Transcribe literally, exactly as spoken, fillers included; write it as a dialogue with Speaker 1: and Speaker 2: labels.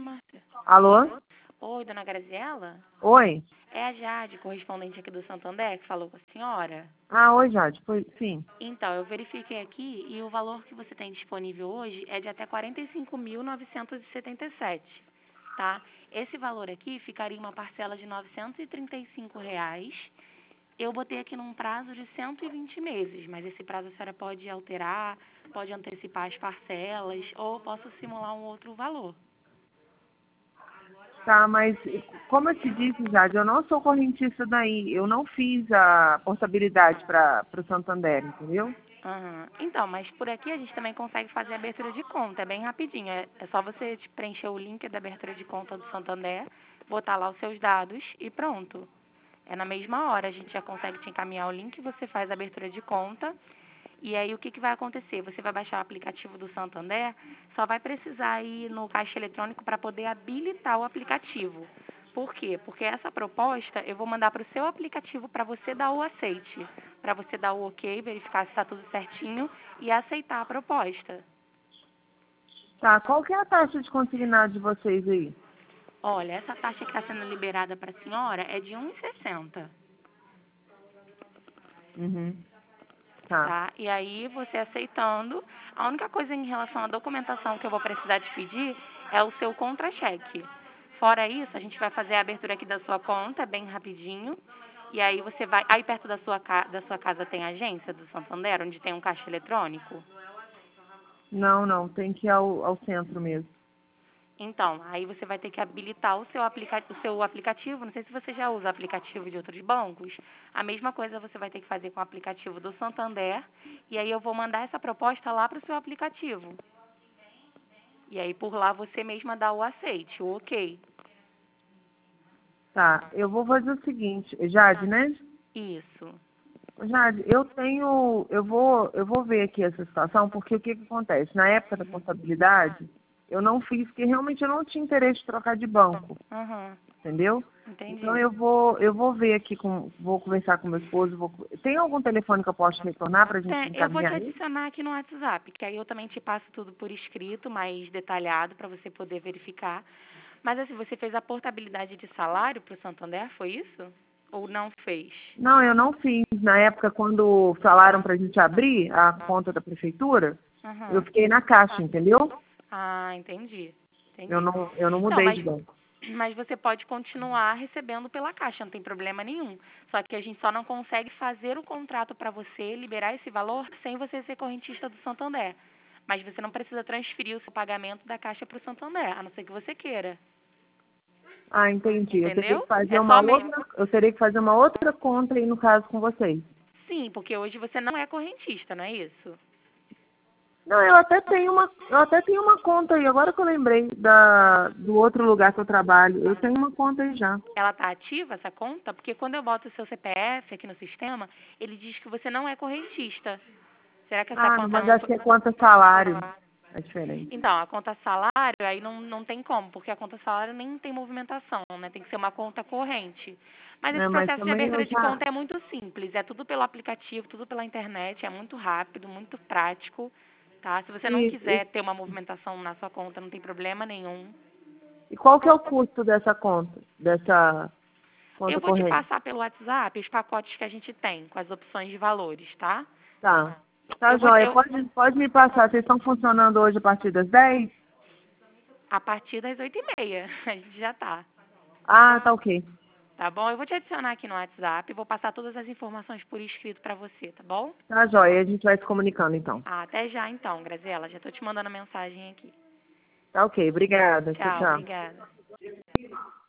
Speaker 1: Márcia.
Speaker 2: Alô?
Speaker 1: Oi, dona Graziela?
Speaker 2: Oi?
Speaker 1: É a Jade, correspondente aqui do Santander, que falou com a senhora?
Speaker 2: Ah, oi, Jade. Foi, sim.
Speaker 1: Então, eu verifiquei aqui e o valor que você tem disponível hoje é de até quarenta e cinco mil novecentos e setenta e sete, tá? Esse valor aqui ficaria uma parcela de novecentos e trinta e cinco reais. Eu botei aqui num prazo de cento e vinte meses, mas esse prazo a senhora pode alterar, pode antecipar as parcelas ou posso simular um outro valor.
Speaker 2: Tá, mas como eu te disse, Jade, eu não sou correntista daí. Eu não fiz a portabilidade para o Santander, entendeu?
Speaker 1: Aham. Então, mas por aqui a gente também consegue fazer a abertura de conta, é bem rapidinho. É, é só você te- preencher o link da abertura de conta do Santander, botar lá os seus dados e pronto. É na mesma hora, a gente já consegue te encaminhar o link, você faz a abertura de conta. E aí o que, que vai acontecer? Você vai baixar o aplicativo do Santander, só vai precisar ir no caixa eletrônico para poder habilitar o aplicativo. Por quê? Porque essa proposta eu vou mandar para o seu aplicativo para você dar o aceite, para você dar o ok, verificar se está tudo certinho e aceitar a proposta.
Speaker 2: Tá, qual que é a taxa de consignado de vocês aí?
Speaker 1: Olha, essa taxa que está sendo liberada para a senhora é de um e sessenta.
Speaker 2: Uhum. Tá.
Speaker 1: Tá? E aí, você aceitando, a única coisa em relação à documentação que eu vou precisar te pedir é o seu contra-cheque. Fora isso, a gente vai fazer a abertura aqui da sua conta, bem rapidinho. E aí você vai... Aí perto da sua, ca... da sua casa tem agência do Santander, onde tem um caixa eletrônico?
Speaker 2: Não, não, tem que ir ao, ao centro mesmo.
Speaker 1: Então, aí você vai ter que habilitar o seu, aplica... o seu aplicativo. Não sei se você já usa aplicativo de outros bancos. A mesma coisa você vai ter que fazer com o aplicativo do Santander. E aí eu vou mandar essa proposta lá para o seu aplicativo. E aí por lá você mesma dá o aceite, o ok.
Speaker 2: Tá, eu vou fazer o seguinte, Jade, né?
Speaker 1: Isso.
Speaker 2: Jade, eu tenho, eu vou, eu vou ver aqui essa situação, porque o que que acontece? Na época da portabilidade, eu não fiz, porque realmente eu não tinha interesse de trocar de banco,
Speaker 1: Aham,
Speaker 2: entendeu? Então
Speaker 1: entendi.
Speaker 2: eu vou, eu vou ver aqui com, vou conversar com meu esposo, vou, tem algum telefone que eu posso retornar para a gente
Speaker 1: Tem, eu vou te
Speaker 2: encaminhar isso?
Speaker 1: adicionar aqui no WhatsApp, que aí eu também te passo tudo por escrito, mais detalhado, para você poder verificar. Mas assim, você fez a portabilidade de salário para o Santander, foi isso? Ou não fez?
Speaker 2: Não, eu não fiz. Na época, quando falaram para a gente abrir a conta da prefeitura, eu
Speaker 1: Aham.
Speaker 2: fiquei na caixa, entendeu?
Speaker 1: Ah, entendi.
Speaker 2: Eu
Speaker 1: Entendi.
Speaker 2: não, eu não
Speaker 1: Então,
Speaker 2: mudei de
Speaker 1: mas,
Speaker 2: banco.
Speaker 1: mas você pode continuar recebendo pela Caixa, não tem problema nenhum. Só que a gente só não consegue fazer o contrato para você, liberar esse valor, sem você ser correntista do Santander. Mas você não precisa transferir o seu pagamento da Caixa para o Santander, a não ser que você queira.
Speaker 2: Ah, entendi. Eu teria
Speaker 1: Entendeu?
Speaker 2: que fazer
Speaker 1: É
Speaker 2: uma
Speaker 1: só mesmo.
Speaker 2: outra, eu teria que fazer uma outra conta aí no caso com vocês.
Speaker 1: Sim, porque hoje você não é correntista, não é isso?
Speaker 2: Não, eu até tenho uma, eu até tenho uma conta aí, agora que eu lembrei da, do outro lugar que eu trabalho. Eu tenho uma conta aí já.
Speaker 1: Ela está ativa, essa conta? Porque quando eu boto o seu C P F aqui no sistema, ele diz que você não é correntista. Será que essa
Speaker 2: Ah, não,
Speaker 1: conta
Speaker 2: mas
Speaker 1: não
Speaker 2: acho
Speaker 1: foi...
Speaker 2: que é conta salário. É diferente.
Speaker 1: Então, a conta salário, aí não, não tem como, porque a conta salário nem tem movimentação, né? Tem que ser uma conta corrente. Mas esse
Speaker 2: Né, mas
Speaker 1: processo de
Speaker 2: também eu
Speaker 1: abertura de
Speaker 2: já.
Speaker 1: conta é muito simples, é tudo pelo aplicativo, tudo pela internet, é muito rápido, muito prático, tá? Se você não
Speaker 2: E, e,
Speaker 1: quiser ter uma movimentação na sua conta, não tem problema nenhum.
Speaker 2: e qual que é o custo dessa conta? Dessa
Speaker 1: Eu
Speaker 2: conta
Speaker 1: vou te
Speaker 2: corrente?
Speaker 1: passar pelo WhatsApp os pacotes que a gente tem, com as opções de valores, tá?
Speaker 2: Tá. Tá,
Speaker 1: Eu vou,
Speaker 2: joia.
Speaker 1: eu,
Speaker 2: Pode, pode me passar. Vocês estão funcionando hoje a partir das dez?
Speaker 1: a partir das oito e meia, a gente já tá.
Speaker 2: Ah, tá ok.
Speaker 1: Tá bom? Eu vou te adicionar aqui no WhatsApp e vou passar todas as informações por escrito pra você, tá bom?
Speaker 2: Tá, joia. A gente vai se comunicando então.
Speaker 1: Ah, até já então, Graziela. Já tô te mandando mensagem aqui.
Speaker 2: Tá ok. Obrigada. Tchau,
Speaker 1: Tchau,
Speaker 2: tchau.
Speaker 1: obrigada.